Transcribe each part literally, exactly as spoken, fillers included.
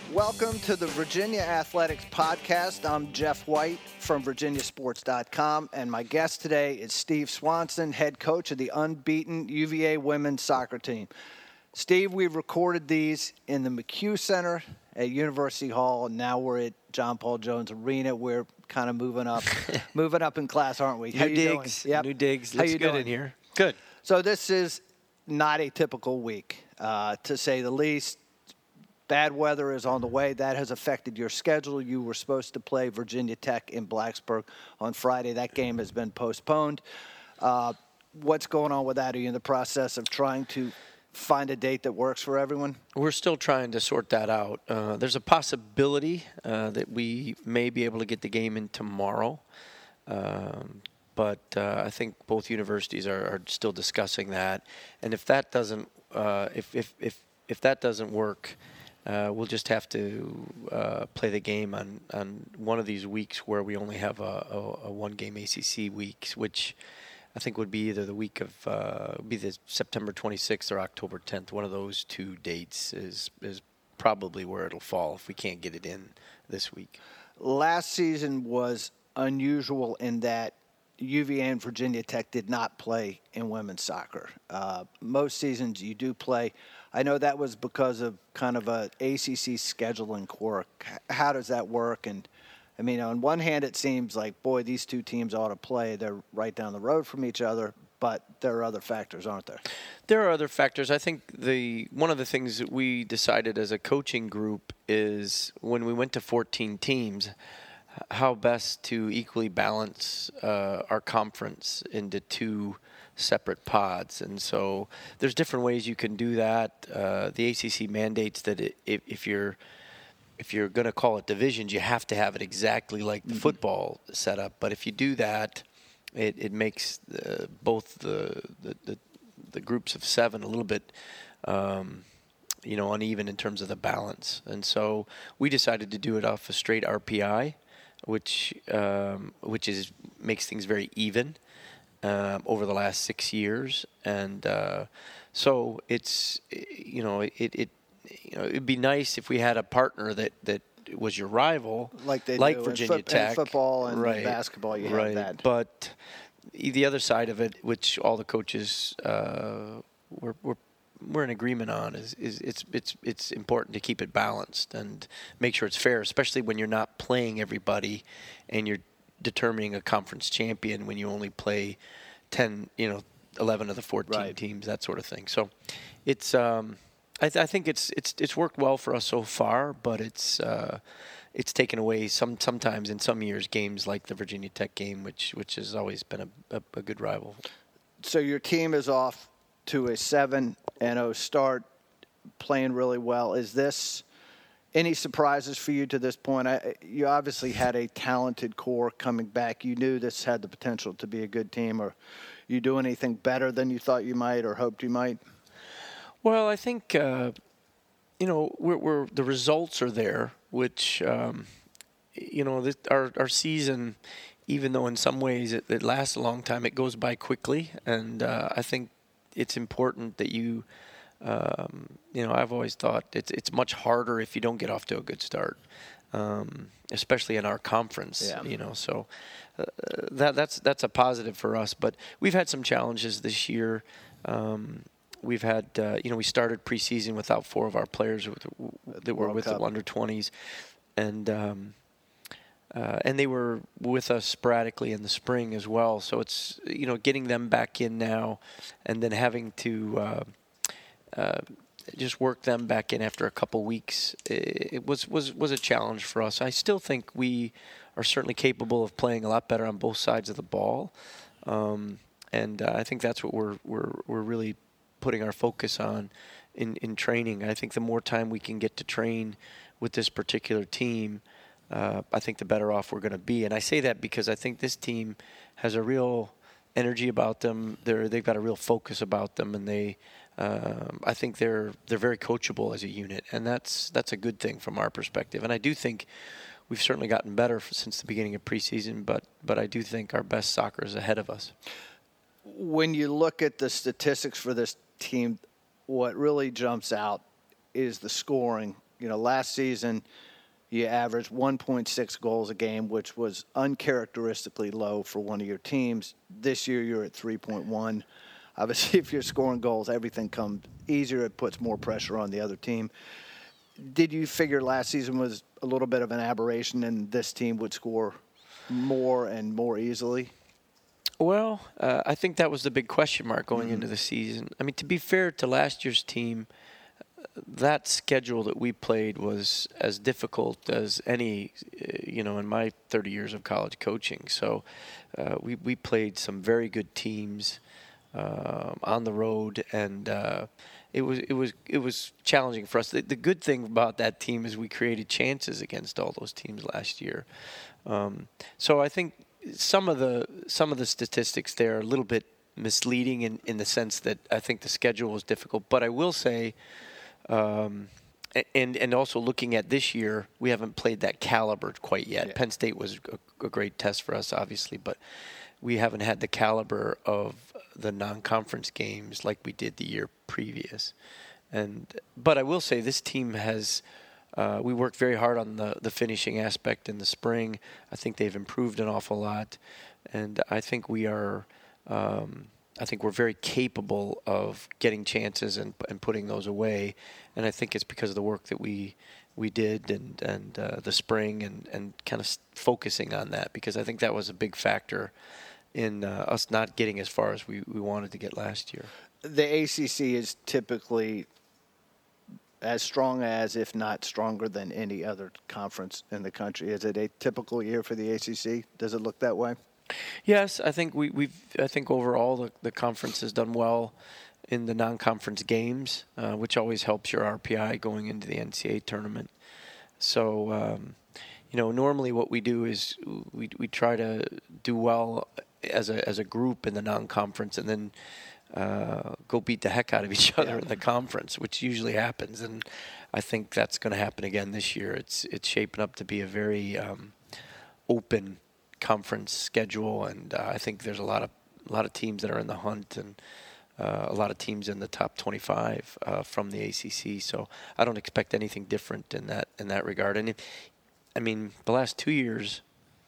Welcome to the Virginia Athletics Podcast. I'm Jeff White from Virginia Sports dot com, and my guest today is Steve Swanson, head coach of the unbeaten U V A women's soccer team. Steve, we've recorded these in the McHugh Center at University Hall, and now we're at John Paul Jones Arena. We're kind of moving up, moving up in class, aren't we? New How you digs, doing? Yep. new digs. How Looks you good doing? in here. Good. So this is not a typical week, uh, to say the least. Bad weather is on the way. That has affected your schedule. You were supposed to play Virginia Tech in Blacksburg on Friday. That game has been postponed. Uh, what's going on with that? Are you in the process of trying to find a date that works for everyone? We're still trying to sort that out. Uh, there's a possibility uh, that we may be able to get the game in tomorrow. Um, but uh, I think both universities are, are still discussing that. And if that doesn't, uh, if, if, if, if that doesn't work, Uh, we'll just have to uh, play the game on, on one of these weeks where we only have a, a, a one-game A C C week, which I think would be either the week of uh, be the September twenty-sixth or October tenth. One of those two dates is is probably where it'll fall if we can't get it in this week. Last season was unusual in that U V A and Virginia Tech did not play in women's soccer. Uh, most seasons you do play. I know that was because of kind of a A C C scheduling quirk. How does that work? And, I mean, on one hand, it seems like, boy, these two teams ought to play. They're right down the road from each other, but there are other factors, aren't there? There are other factors. I think the one of the things that we decided as a coaching group is when we went to fourteen teams, how best to equally balance uh, our conference into two separate pods. And so there's different ways you can do that. Uh, the A C C mandates that it, if, if you're if you're going to call it divisions, you have to have it exactly like the mm-hmm. football setup. But if you do that, it, it makes uh, both the, the, the, the groups of seven a little bit um, you know, uneven in terms of the balance. And so we decided to do it off a straight R P I, which um, which is makes things very even um, over the last six years, and uh, so it's you know it it you know it'd be nice if we had a partner that, that was your rival, like they like do Virginia in, foot, Tech, in football and right, basketball. You right. have that, but the other side of it, which all the coaches uh, were were. we're in agreement on is, is it's it's it's important to keep it balanced and make sure it's fair, especially when you're not playing everybody and you're determining a conference champion when you only play ten, you know, eleven of the fourteen right. teams, that sort of thing. So it's um, I, th- I think it's it's it's worked well for us so far, but it's uh, it's taken away some sometimes in some years games like the Virginia Tech game, which which has always been a, a, a good rival. So your team is off to a seven and oh start, playing really well. Is this any surprises for you to this point? I, you obviously had a talented core coming back. You knew this had the potential to be a good team. Or you do anything better than you thought you might or hoped you might? Well, I think uh, you know we're, we're the results are there, which um, you know this, our our season, even though in some ways it, it lasts a long time, it goes by quickly, and uh, I think it's important that you, um, you know, I've always thought it's it's much harder if you don't get off to a good start, um, especially in our conference. Yeah. You know, so uh, that that's that's a positive for us. But we've had some challenges this year. Um, we've had, uh, you know, we started preseason without four of our players with, that were World with Cup. the under twenties, and. Um, Uh, and they were with us sporadically in the spring as well. So it's, you know, getting them back in now and then having to uh, uh, just work them back in after a couple weeks. It, it was, was, was a challenge for us. I still think we are certainly capable of playing a lot better on both sides of the ball. Um, and uh, I think that's what we're, we're, we're really putting our focus on in, in training. I think the more time we can get to train with this particular team, Uh, I think the better off we're going to be. And I say that because I think this team has a real energy about them. They're, they've got a real focus about them, and they, um, I think they're they're very coachable as a unit, and that's that's a good thing from our perspective. And I do think we've certainly gotten better since the beginning of preseason, but but I do think our best soccer is ahead of us. When you look at the statistics for this team, what really jumps out is the scoring You know, last season you averaged one point six goals a game, which was uncharacteristically low for one of your teams. This year you're at three point one. Obviously, if you're scoring goals, everything comes easier. It puts more pressure on the other team. Did you figure last season was a little bit of an aberration and this team would score more and more easily? Well, uh, I think that was the big question mark going mm-hmm. into the season. I mean, to be fair to last year's team, that schedule that we played was as difficult as any, you know, in my thirty years of college coaching. So uh, we, we played some very good teams uh, on the road, and uh, it was it was it was challenging for us. The, the good thing about that team is we created chances against all those teams last year. Um, so I think some of the some of the statistics there are a little bit misleading in, in the sense that I think the schedule was difficult. But I will say, um, and and also looking at this year, we haven't played that caliber quite yet. Yeah. Penn State was a, a great test for us, obviously, but we haven't had the caliber of the non-conference games like we did the year previous. And but I will say this team has. Uh, we worked very hard on the, the finishing aspect in the spring. I think they've improved an awful lot, and I think we are. Um, I think we're very capable of getting chances and and putting those away, and I think it's because of the work that we we did and and uh, the spring and and kind of focusing on that, because I think that was a big factor in uh, us not getting as far as we, we wanted to get last year. The A C C is typically as strong as, if not stronger than, any other conference in the country. Is it a typical year for the A C C? Does it look that way? Yes, I think we, we've. I think overall the, the conference has done well in the non-conference games, uh, which always helps your R P I going into the N C A A tournament. So, um, you know, normally what we do is we we try to do well as a as a group in the non-conference, and then uh, go beat the heck out of each other yeah. in the conference, which usually happens. And I think that's going to happen again this year. It's it's shaping up to be a very um, open conference schedule, and uh, I think there's a lot of a lot of teams that are in the hunt, and uh, a lot of teams in the top twenty-five uh, from the A C C. So I don't expect anything different in that in that regard. And if, I mean, the last two years,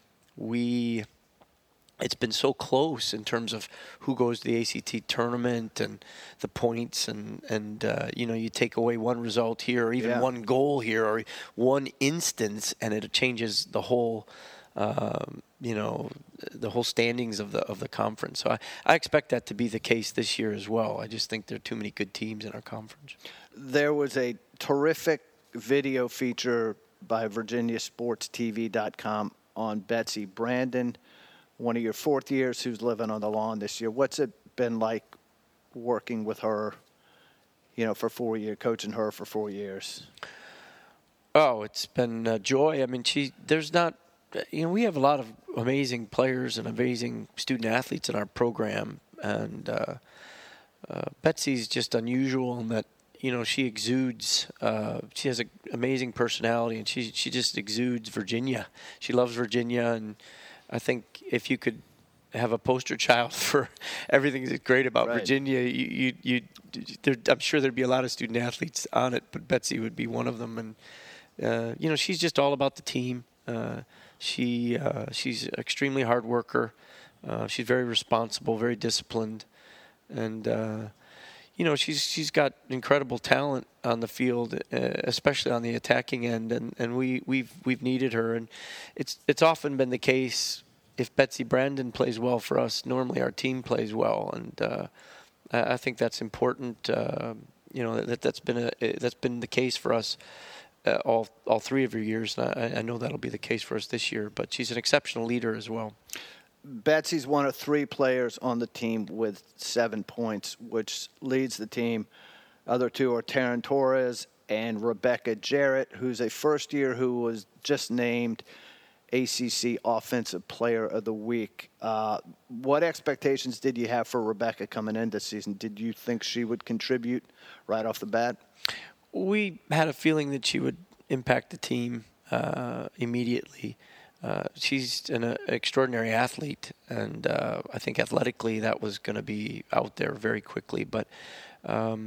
we it's been so close in terms of who goes to the A C T tournament and the points, and and uh, you know, you take away one result here, or even yeah. one goal here, or one instance, and it changes the whole. Um, you know, the whole standings of the of the conference. So I, I expect that to be the case this year as well. I just think there are too many good teams in our conference. There was a terrific video feature by Virginia Sports T V dot com on Betsy Brandon, one of your fourth years who's living on the lawn this year. What's it been like working with her, you know, for four years, coaching her for four years? Oh, it's been a joy. I mean, she there's not, you know, we have a lot of amazing players and amazing student athletes in our program, and uh, uh, Betsy's just unusual in that, you know, she exudes. Uh, she has an amazing personality, and she she just exudes Virginia. She loves Virginia, and I think if you could have a poster child for everything that's great about right. Virginia, you you, you there, I'm sure there'd be a lot of student athletes on it, but Betsy would be one of them. And uh, you know, she's just all about the team. Uh, she uh, she's an extremely hard worker. Uh, she's very responsible, very disciplined, and uh, you know, she's she's got incredible talent on the field, uh, especially on the attacking end, and, and we we've we've needed her, and it's it's often been the case. If Betsy Brandon plays well for us, normally our team plays well, and uh, I, I think that's important. Uh, you know, that that's been a that's been the case for us. Uh, all all three of her years, and I, I know that'll be the case for us this year. But she's an exceptional leader as well. Betsy's one of three players on the team with seven points, which leads the team. Other two are Taryn Torres and Rebecca Jarrett, who's a first year who was just named A C C Offensive Player of the Week. Uh, what expectations did you have for Rebecca coming into this season? Did you think she would contribute right off the bat? We had a feeling that she would impact the team uh, immediately. Uh, she's an uh, extraordinary athlete, and uh, I think athletically that was going to be out there very quickly. But um,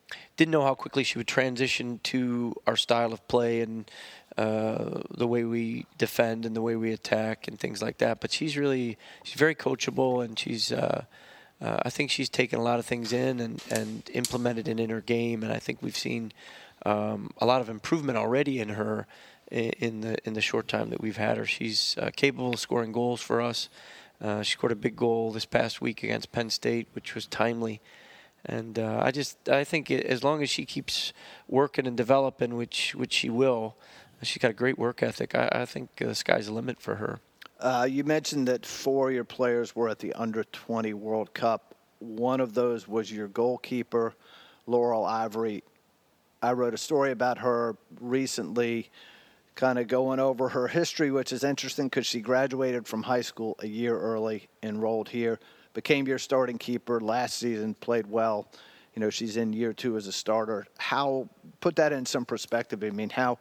didn't know how quickly she would transition to our style of play and uh, the way we defend and the way we attack and things like that. But she's really she's very coachable, and she's uh, uh, I think she's taken a lot of things in and, and implemented it in her game. And I think we've seen um, a lot of improvement already in her in, in the in the short time that we've had her. She's uh, capable of scoring goals for us. Uh, she scored a big goal this past week against Penn State, which was timely. And uh, I just I think it, as long as she keeps working and developing, which which she will, she's got a great work ethic. I, I think uh, the sky's the limit for her. Uh, you mentioned that four of your players were at the under twenty World Cup. One of those was your goalkeeper, Laurel Ivory. I wrote a story about her recently, kind of going over her history, which is interesting because she graduated from high school a year early, enrolled here, became your starting keeper last season, played well. You know, she's in year two as a starter. How, put that in some perspective. I mean, how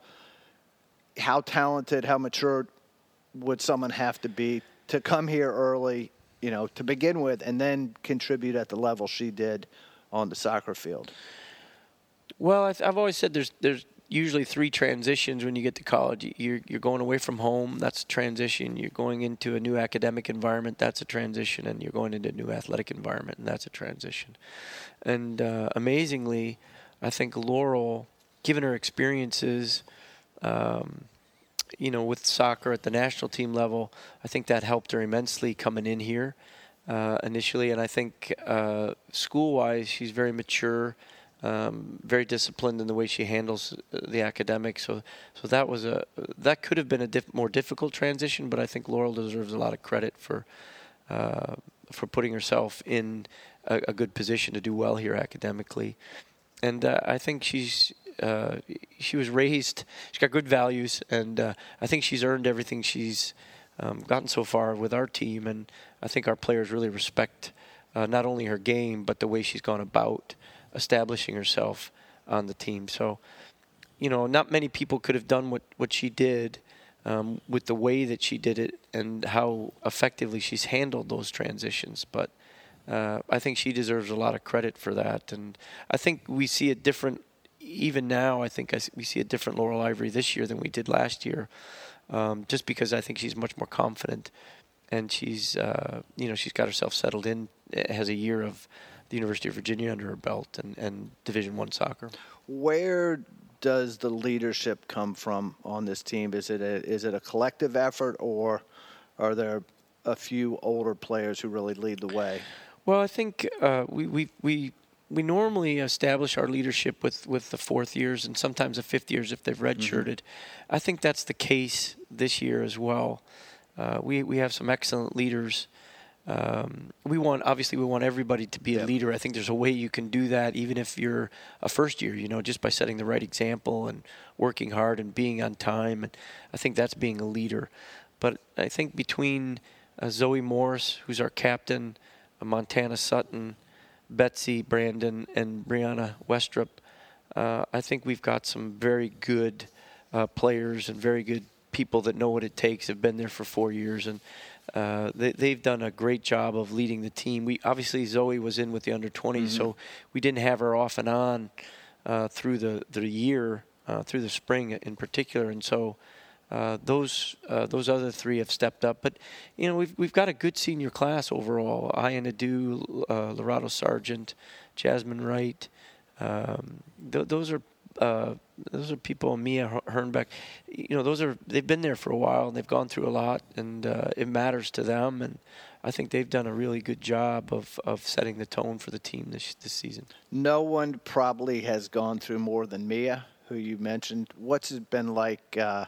how talented, how mature would someone have to be to come here early, you know, to begin with, and then contribute at the level she did on the soccer field? Well, I've, I've always said there's there's usually three transitions when you get to college. You're, you're going away from home, that's a transition. You're going into a new academic environment, that's a transition. And you're going into a new athletic environment, and that's a transition. And uh, amazingly, I think Laurel, given her experiences, um, you know, with soccer at the national team level, I think that helped her immensely coming in here uh, initially. And I think uh, school-wise, she's very mature. Um, very disciplined in the way she handles the academics. So, so that was a that could have been a diff, more difficult transition. But I think Laurel deserves a lot of credit for uh, for putting herself in a, a good position to do well here academically. And uh, I think she's uh, she was raised. She's got good values, and uh, I think she's earned everything she's um, gotten so far with our team. And I think our players really respect uh, not only her game but the way she's gone about establishing herself on the team. So, you know, not many people could have done what, what she did um, with the way that she did it and how effectively she's handled those transitions. But uh, I think she deserves a lot of credit for that. And I think we see a different, even now, I think I, we see a different Laurel Ivory this year than we did last year, um, just because I think she's much more confident. And she's, uh, you know, she's got herself settled in, has a year of the University of Virginia under her belt and, and Division One soccer. Where does the leadership come from on this team? Is it a, is it a collective effort, or are there a few older players who really lead the way? Well, I think uh, we, we we we normally establish our leadership with, with the fourth years and sometimes the fifth years if they've redshirted. Mm-hmm. I think that's the case this year as well. Uh, we we have some excellent leaders. Um, we want, obviously, we want everybody to be a yep. leader. I think there's a way you can do that, even if you're a first year, you know, just by setting the right example and working hard and being on time. And I think that's being a leader. But I think between uh, Zoe Morris, who's our captain, uh, Montana Sutton, Betsy Brandon, and Brianna Westrup, uh, I think we've got some very good uh, players and very good people that know what it takes, have been there for four years. And Uh, they, they've done a great job of leading the team. We obviously Zoe was in with the under twenties, mm-hmm. so we didn't have her off and on uh, through the the year, uh, through the spring in particular, and so uh, those uh, those other three have stepped up. But you know, we've we've got a good senior class overall. Aya Nadeau, uh, Lorado Sargent, Jasmine Wright. Um, th- those are. Uh, those are people, Mia Hernbeck, you know, those are, they've been there for a while and they've gone through a lot, and uh, it matters to them. And I think they've done a really good job of, of setting the tone for the team this this season. No one probably has gone through more than Mia, who you mentioned. What's it been like uh,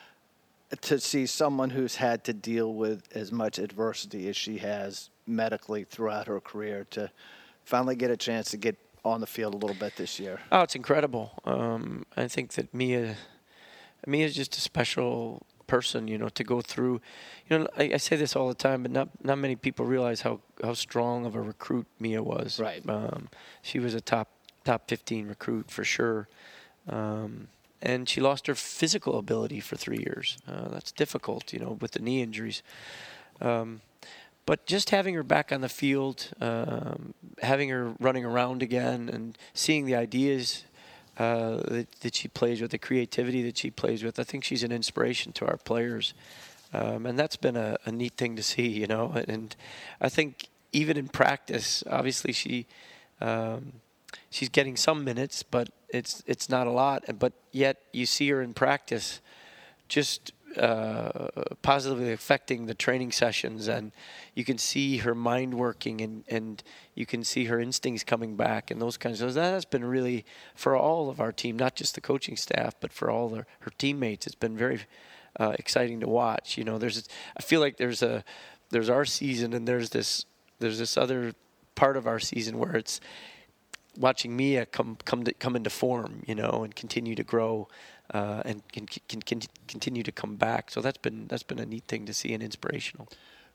to see someone who's had to deal with as much adversity as she has medically throughout her career to finally get a chance to get on the field a little bit this year? Oh, it's incredible. Um, I think that Mia, Mia is just a special person, you know, to go through. You know, I, I say this all the time, but not not many people realize how, how strong of a recruit Mia was. Right. Um, she was a top top fifteen recruit for sure. Um, and she lost her physical ability for three years. Uh, that's difficult, you know, with the knee injuries. Um, but just having her back on the field, um, having her running around again, and seeing the ideas uh, that, that she plays with, the creativity that she plays with, I think she's an inspiration to our players. Um, and that's been a, a neat thing to see, you know. And I think even in practice, obviously she um, she's getting some minutes, but it's it's not a lot. But yet you see her in practice just uh, positively affecting the training sessions, and you can see her mind working, and, and you can see her instincts coming back, and those kinds of things. That has been really, for all of our team, not just the coaching staff, but for all the, her teammates, it's been very uh, exciting to watch. You know, there's I feel like there's a there's our season, and there's this there's this other part of our season where it's watching Mia come come to, come into form, you know, and continue to grow. Uh, and can, can, can continue to come back. So that's been that's been a neat thing to see and inspirational.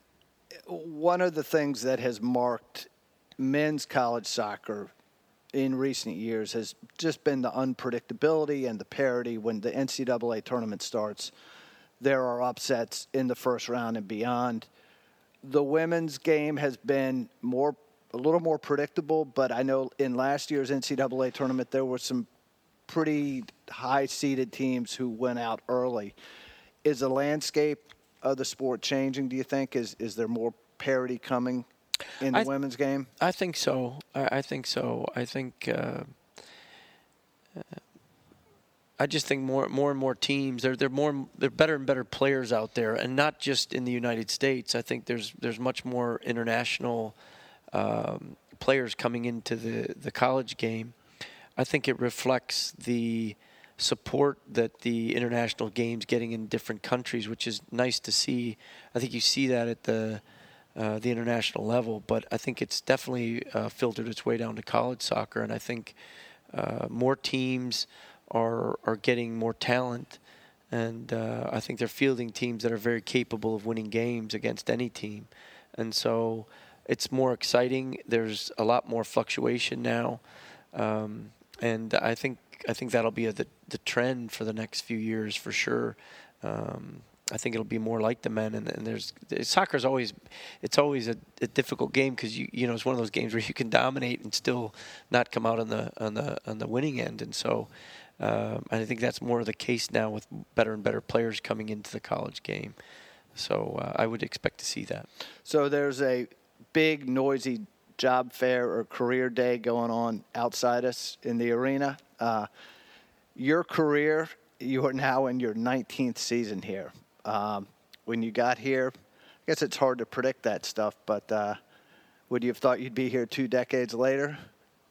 One of the things that has marked men's college soccer in recent years has just been the unpredictability and the parity. When the N C double A tournament starts, there are upsets in the first round and beyond. The women's game has been more a little more predictable, but I know in last year's N C double A tournament there were some pretty high-seeded teams who went out early. Is the landscape of the sport changing, do you think? Is is there more parity coming in the I, women's game? I think so. I, I think so. I think uh, uh, I just think more more and more teams, they're they're more they're better and better players out there, and not just in the United States. I think there's there's much more international um, players coming into the, the college game. I think it reflects the support that the international game's getting in different countries, which is nice to see. I think you see that at the uh, the international level, but I think it's definitely uh, filtered its way down to college soccer, and I think uh, more teams are are getting more talent, and uh, I think they're fielding teams that are very capable of winning games against any team, and so it's more exciting. There's a lot more fluctuation now. Um, And I think I think that'll be a, the the trend for the next few years for sure. Um, I think it'll be more like the men, and, and there's soccer's always it's always a, a difficult game because you you know it's one of those games where you can dominate and still not come out on the on the on the winning end, and so um, I think that's more of the case now with better and better players coming into the college game. So uh, I would expect to see that. So there's a big noisy job fair or career day going on outside us in the arena. Uh, your career, you are now in your nineteenth season here. Um, when you got here, I guess it's hard to predict that stuff, but uh, would you have thought you'd be here two decades later?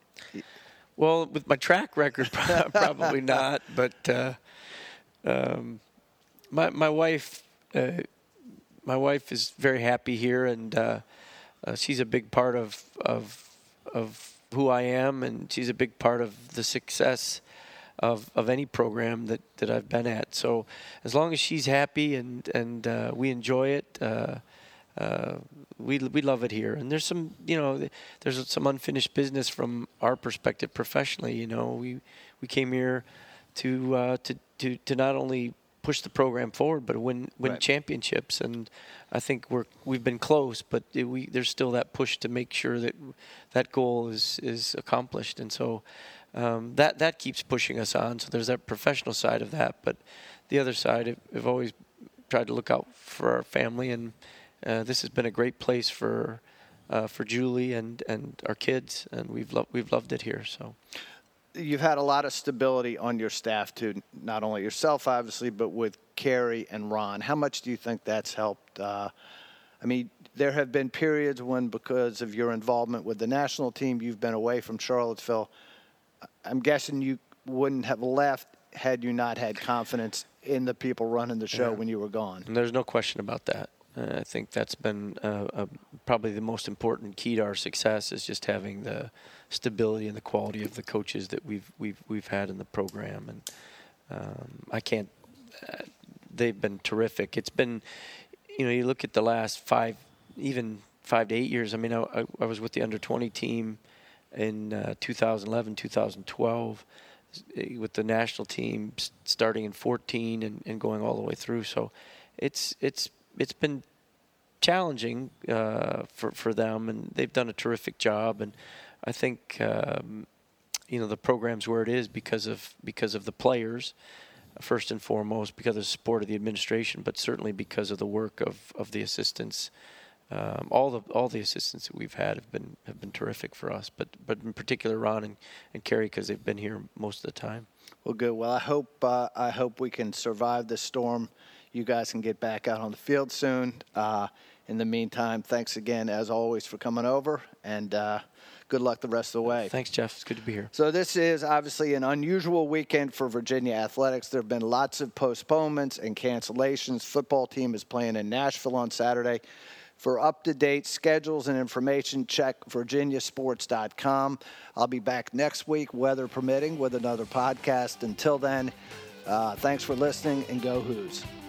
Well, with my track record, probably not. But uh, um, my my wife, uh, my wife is very happy here, and uh, Uh, she's a big part of, of of who I am, and she's a big part of the success of of any program that, that I've been at. So as long as she's happy and and uh, we enjoy it, uh, uh, we we love it here. And there's some you know there's some unfinished business from our perspective professionally. You know we we came here to uh, to to to not only push the program forward, but win win right. championships, and I think we're we've been close, but it, we there's still that push to make sure that that goal is is accomplished, and so um, that that keeps pushing us on. So there's that professional side of that, but the other side, I've always tried to look out for our family, and uh, this has been a great place for uh, for Julie and and our kids, and we've loved we've loved it here. So. You've had a lot of stability on your staff, too, not only yourself, obviously, but with Carrie and Ron. How much do you think that's helped? Uh, I mean, there have been periods when, because of your involvement with the national team, you've been away from Charlottesville. I'm guessing you wouldn't have left had you not had confidence in the people running the show yeah. when you were gone. And there's no question about that. Uh, I think that's been uh, uh, probably the most important key to our success is just having the stability and the quality of the coaches that we've we've we've had in the program, and um, I can't. Uh, they've been terrific. It's been, you know, you look at the last five, even five to eight years. I mean, I, I was with the under twenty team in uh, two thousand eleven, two thousand twelve, with the national team starting in fourteen and, and going all the way through. So, it's it's. It's been challenging uh, for for them, and they've done a terrific job. And I think um, you know the program's where it is because of because of the players, first and foremost, because of the support of the administration, but certainly because of the work of, of the assistants. Um, all the all the assistants that we've had have been have been terrific for us, but but in particular Ron and, and Kerry, because they've been here most of the time. Well, good. Well, I hope uh, I hope we can survive this storm. You guys can get back out on the field soon. Uh, in the meantime, thanks again, as always, for coming over, and uh, good luck the rest of the way. Thanks, Jeff. It's good to be here. So this is obviously an unusual weekend for Virginia athletics. There have been lots of postponements and cancellations. Football team is playing in Nashville on Saturday. For up-to-date schedules and information, check virginia sports dot com. I'll be back next week, weather permitting, with another podcast. Until then, uh, thanks for listening, and go Hoos.